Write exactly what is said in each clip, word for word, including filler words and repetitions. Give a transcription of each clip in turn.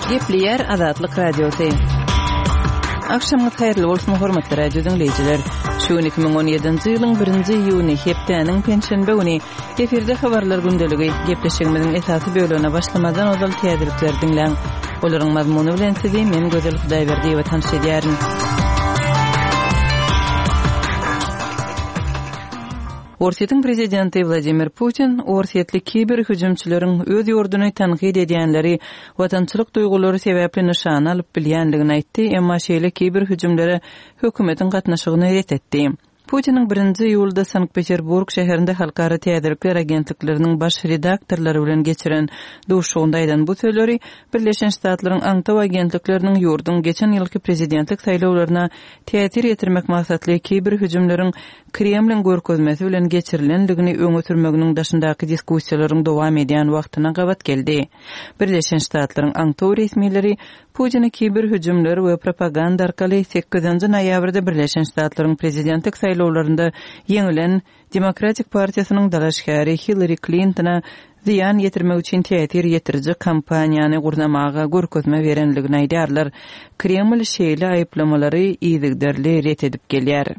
Gepleyer Azatlyk Radiosu. Akşamınız hayırlı olsun hormatly radio dinleyijiler. Şu iki bin on yedinji ýylyň birinji iýuny hepdeniň penşenbe güni efirde habarlar gündeligi gepleşigimiziň esasy bölügine başlamadan ozal täzelikler dinleň. Olaryň mazmuny bilen sizi men Gözel Hudaýberdiýew tanış edýärin. Orsiýetiň prezidenti Vladimir Putin orsiýetli kiber hüjümçüleriň öz ýurduny tanqid edýänleri watançylyk duýgulary sebäpli nişan alyp bilýändigini aýtdy, emma şeýle kiber hüjümlere hökümetiň gatnaşygyny ret etdi. Putiniň birinji iýulda Sankt-Peterburg şäherinde halkara täzelikler agentlikleriniň baş redaktorlary bilen geçiren duşugynda aýdan bu sözleri Birleşen Ştatlaryň aňtaw agentlikleriniň ýurduň geçen ýylky prezidentlik saýlawlaryna täsir ýetirmek maksatly kiber hüjümleriň Kremlin görkezmesi bilen geçirilendigini öňe sürmeginiň daşyndaky diskussiýalaryň dowam edýän wagtyna gabat geldi. Birleşen Ştatlaryň aňtaw resmileri Putin'i kiber hüjümler we propaganda arkaly sekizinji noýabrda Birleşen Ştatlaryň prezidentlik saýlawlarynda ýeňilen Demokratik Partiýasynyň dalaşgary Hillary Clinton'a ziýan ýetirmek üçin täsir ýetiriji kampaniýany gurnamaga görkezme berenligini aýdýarlar. Kreml şeýle aýplamalary ýygyderli ret edip gelýär.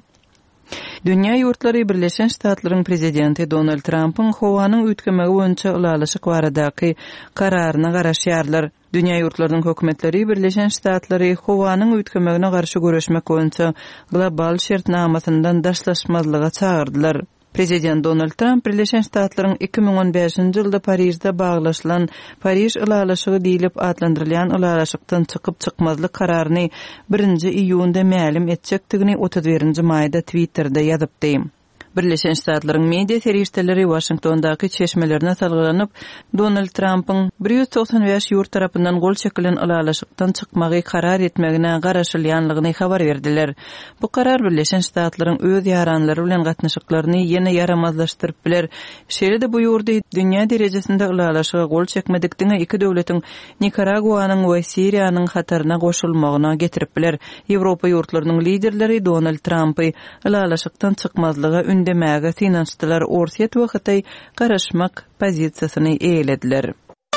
Dünýä ýurtlary Birleşen Ştatlaryň prezidenti Donald Trump'yň howanyň ütkemegi boýunça ulalaşyk baradaky kararyna garaşýarlar. Dünýä ýurtlarynyň hökümetleri Birleşen Ştatlary howanyň ütkemegine garşy göreşmek boýunça global şertnamasyndan daşlaşmazlyga çağırdylar. Prezident Donald Trump Birleşen Ştatlaryň iki bin on beşinji ýylda Parisde baglaşylan Paris ulalaşygy diýilip adlandyrylýan ulalaşykdan çykyp çykmazlyk kararyny birinji iýunda ma'lum etjekdigini otuz birinji maýda Twitter'da ýazypdy. Birleşen Ştatlaryň media serişdeleri Washingtondaky çeşmelerine salgylanyp Donald Trump'yň bir ýüz toksan beş ýurt tarapyndan gol çekilen ulalaşykdan çykmagy karar etmegine garaşylýanlygyny habar berdiler. Bu karar Birleşen Ştatlaryň öz ýaranlary bilen gatnaşyklaryny ýene yaramazlaşdyryp biler. Şeýle bu ýurda dünýä derejesinde ulalaşyga gol çekmedikdiňe iki döwletiň Nikaraguanyň we Siriýanyň hataryna goşulmagyna getirip biler. Ýewropa ýurtlarynyň liderleri Donald Trump'y ulalaşykdan çykmazlyga ündemege finançdylar, orsiýet wagty garaşmak pozisiýasyny eýlediler.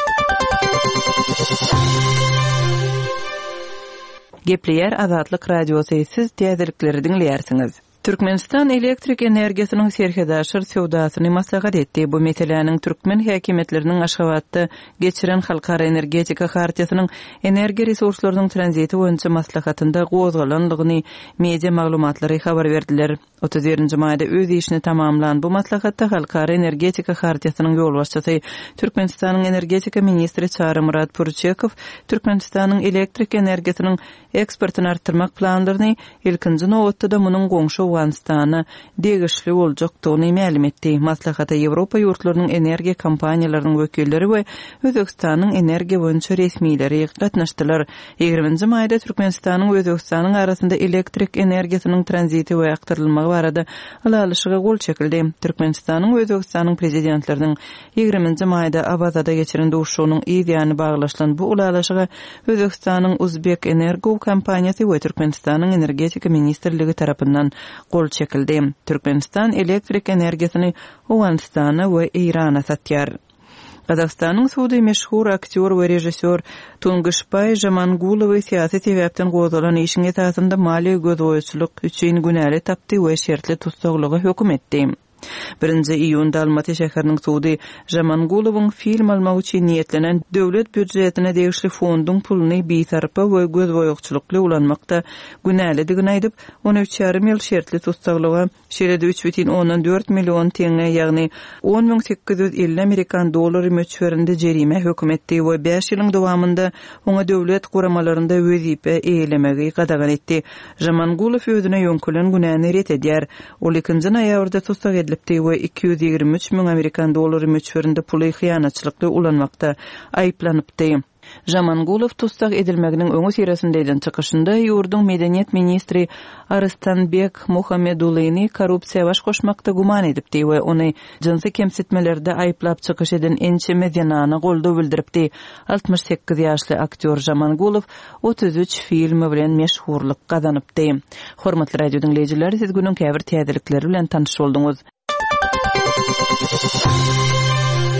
Gepleyer Azatlyk Radiosu, siz täzelikleri dinleýärsiňiz. Türkmenistan elektrik energiýasynyň serhedaşyr sowdasyny maslahat etdi. Bu meseleniň türkmen häkimetleriniň Aşgabatda geçiren halkara energetika hartyýasynyň energiýa resurslarynyň tranziti boýunça maslahatynda gozgalanlygyny media maglumatlary habar berdiler. otuz birinji maýda öz işini tamamlan bu maslahatda halkara energetika hartyýasynyň ýolbaşçysy Türkmenistanyň energetika ministri Çary Murat Purçekow Türkmenistanyň elektrik energiýasynyň eksportyny artdyrmak planlaryny ilkinji nowatda munyň goňşy Awganistana degişli boljakdygyny ma'lum etdi. Maslahata Ýewropa ýurtlarynyň energiýa kompaniýalarynyň wekilleri we Özbekistanyň energiýa boýunça resmiýleri gatnaşdylar. ýygrimiňji maýda Türkmenistanyň we Özbekistanyň arasynda elektrik energiýasynyň tranziti we aktarylmagy barada ulalaşyga gol çekildi. Türkmenistanyň we Özbekistanyň prezidentläriniň ýygrimiňji maýda Abazada geçiren duşugynyň ýygyny baglaşylan bu ulalaşyga Özbekistanyň Uzbek Energo kompaniýasy we Türkmenistanyň energetika ministrligi tarapyndan gol çekildi. Türkmenistan elektrik energiýasyny Awganistana we Irana satýar. Kazakstanyň suwdy meşhur aktyor we rejissor Tungushpay Jamangulowy syýasy sebäpden gozalan işiň esasynda mali gözboýçylyk üçin günäli tapdy we şertli tutsaklyga hökm etdi. Birinji iýunda Almaty şäheriniň suwdy Jamangulowyň film almak üçin niýetlenen döwlet büdjetine degişli fondyň puluny bitarpa we gözboýçylykly ulanmakda günälidigini aýdyp, on üç ýarym ýyl şertli tutsaklyga şerede üç бүтүн ондон dört million teňe, ýagny on miň sekiz ýüz elli Amerikan dollary möçberinde jerime hökm etdi we beş ýylyň dowamında oňa döwlet guramalarynda wezipe eýlemegi gadagan etdi. Jamangulow özüne ýönkelen günäni ret edýär. Ol ikinji noýabrda tutsak edilipdi we iki ýüz ýigirme üç miň Amerikan dollary möçberinde puly hyýanatçylykly ulanmakda aýplanypdy. Jamangulow tutsak edilmeginiň öňü sirasyndaýdan çykyşynda ýurduň medeniýet ministri Arstanbek Muhammedulyny korrupsiýa baş goşmakda guman edipdi we ony jinsy kemsitmelerde aýplap çykyş eden Ençe Medyanany golda bildiripdi. altmış sekiz ýaşly aktyor Jamangulow otuz üç filmi bilen meşhurlyk gazanypdy. Hormatly radio dinleýijiler, siz günüň käbir täzelikleri bilen tanyş bolduňuz.